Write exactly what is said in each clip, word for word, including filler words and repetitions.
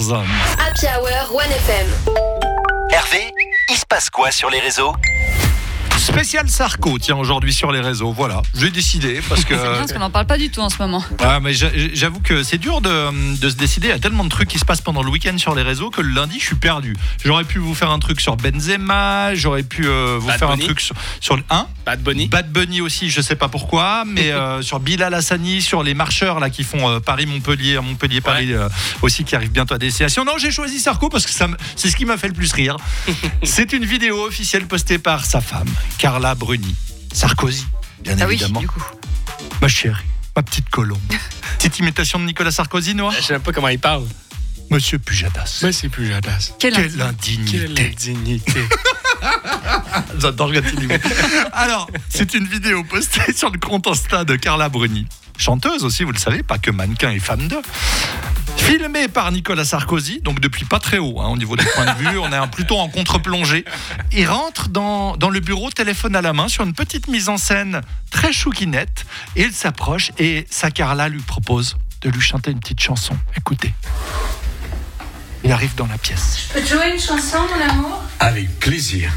quatorze. Happy Hour One F M. Hervé, il se passe quoi sur les réseaux ? Spécial Sarko, tiens, aujourd'hui sur les réseaux. Voilà, j'ai décidé parce que. C'est bien parce qu'on n'en parle pas du tout en ce moment. Ah, mais j'avoue que c'est dur de, de se décider. Il y a tellement de trucs qui se passent pendant le week-end sur les réseaux que le lundi, je suis perdu. J'aurais pu vous faire un truc sur Benzema, j'aurais pu euh, vous Bad faire Bunny. un truc sur, sur le un. Bad Bunny. Bad Bunny aussi, je sais pas pourquoi, mais euh, sur Bilal Hassani, sur les marcheurs là qui font euh, Paris-Montpellier, Montpellier-Paris Ouais. euh, aussi qui arrive bientôt à destination. Non, j'ai choisi Sarko parce que ça me- c'est ce qui m'a fait le plus rire. C'est une vidéo officielle postée par sa femme, Carla Bruni. Sarkozy, bien Ah oui, évidemment. du coup. Ma chérie, ma petite colombe. Petite imitation de Nicolas Sarkozy, Noah. Je sais même pas comment il parle. Monsieur Pujadas. Mais c'est plus Jadas. Quelle Quelle indignité. Quelle indignité. indignité. J'adore continuer. Alors, c'est une vidéo postée sur le compte Insta de Carla Bruni. Chanteuse aussi, vous le savez, pas que mannequin et femme de. Filmée par Nicolas Sarkozy, donc depuis pas très haut hein, au niveau des points de vue, on est un- plutôt en contre-plongée. Il rentre dans, dans le bureau, téléphone à la main, sur une petite mise en scène très chouquinette, et il s'approche et sa Carla lui propose de lui chanter une petite chanson. Écoutez. Il arrive dans la pièce. Je peux te jouer une chanson, mon amour? Avec plaisir.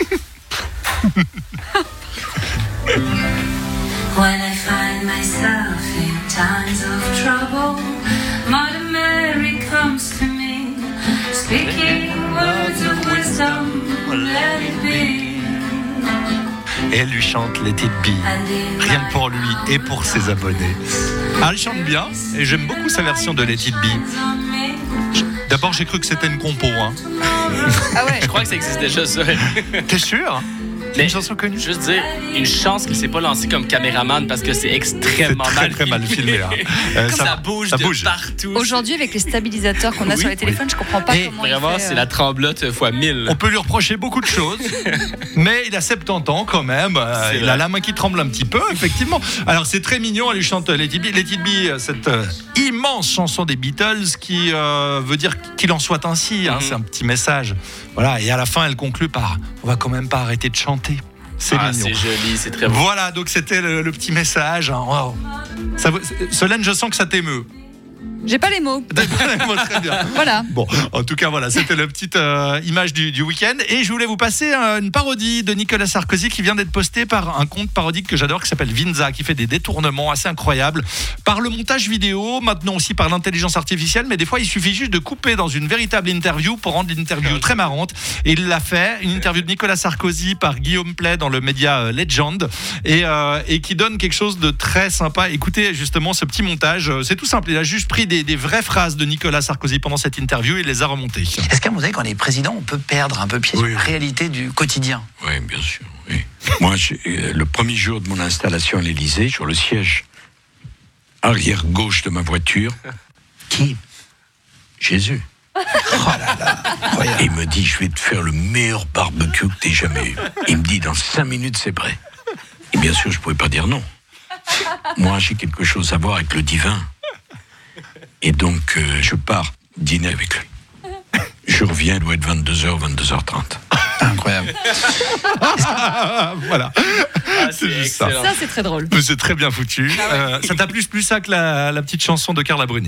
When I find myself in times of trouble, Mother Mary comes to me, speaking words of wisdom, let it be. Et elle lui chante Let It Be. Rien que pour lui et pour ses abonnés. Ah, elle chante bien et j'aime beaucoup sa version de Let It Be. D'abord, j'ai cru que c'était une compo. Hein. Ah ouais. Je crois que ça existe déjà, ça. T'es sûr? C'est Mais une chanson connue. Juste dire, une chance qu'il s'est pas lancé comme caméraman parce que c'est C'est extrêmement très mal très mal filmé. Hein. Euh, Comme ça, bouge ça de bouge. partout. Aujourd'hui, avec les stabilisateurs qu'on a Oui, sur les téléphones, je comprends pas Et comment il Vraiment, fait, c'est euh, la tremblote fois mille. On peut lui reprocher beaucoup de choses, mais il a soixante-dix ans quand même. Euh, C'est il vrai. a la main qui tremble un petit peu, effectivement. Alors c'est très mignon, elle lui chante Let It Be. Let It Be, cette euh, immense chanson des Beatles qui euh, veut dire qu'il en soit ainsi. Hein, Mhm. C'est un petit message. Voilà. Et à la fin, elle conclut par on va quand même pas arrêter de chanter. C'est Ah, mignon. c'est joli, c'est très beau. Voilà, donc c'était le, le petit message. Hein. Wow. Ça, vous- Solène, je sens que ça t'émeut. J'ai pas les mots. Très bien. Voilà. Bon, en tout cas, voilà, c'était la petite euh, image du, du week-end. Et je voulais vous passer euh, une parodie de Nicolas Sarkozy qui vient d'être postée par un compte parodique que j'adore qui s'appelle Vinza, qui fait des détournements assez incroyables par le montage vidéo, maintenant aussi par l'intelligence artificielle. Mais des fois, il suffit juste de couper dans une véritable interview pour rendre l'interview très marrante. Et il l'a fait, une interview de Nicolas Sarkozy par Guillaume Play dans le média euh, Legend et, euh, et qui donne quelque chose de très sympa. Écoutez justement ce petit montage. C'est tout simple. Il a juste pris des, des vraies phrases de Nicolas Sarkozy pendant cette interview et il les a remontées. Est-ce qu'à un moment donné, quand on est président, on peut perdre un peu pied sur Oui. la réalité du quotidien? Oui, bien sûr. Oui. Moi, j'ai- euh, le premier jour de mon installation à l'Élysée, sur le siège arrière gauche de ma voiture, Qui? Jésus. Oh là là, incroyable. Et il me dit, je vais te faire le meilleur barbecue que t'aies jamais eu. Il me dit, dans cinq minutes, c'est prêt. Et bien sûr, je ne pouvais pas dire non. Moi, j'ai quelque chose à voir avec le divin. Et donc, euh, je pars dîner avec lui. Je reviens, il doit être vingt-deux heures, vingt-deux heures trente. Incroyable. Voilà. Ah, C'est juste ça. excellent. Ça, c'est très drôle. Mais c'est très bien foutu. Euh, ça t'a plus plus ça que la, la petite chanson de Carla Bruni.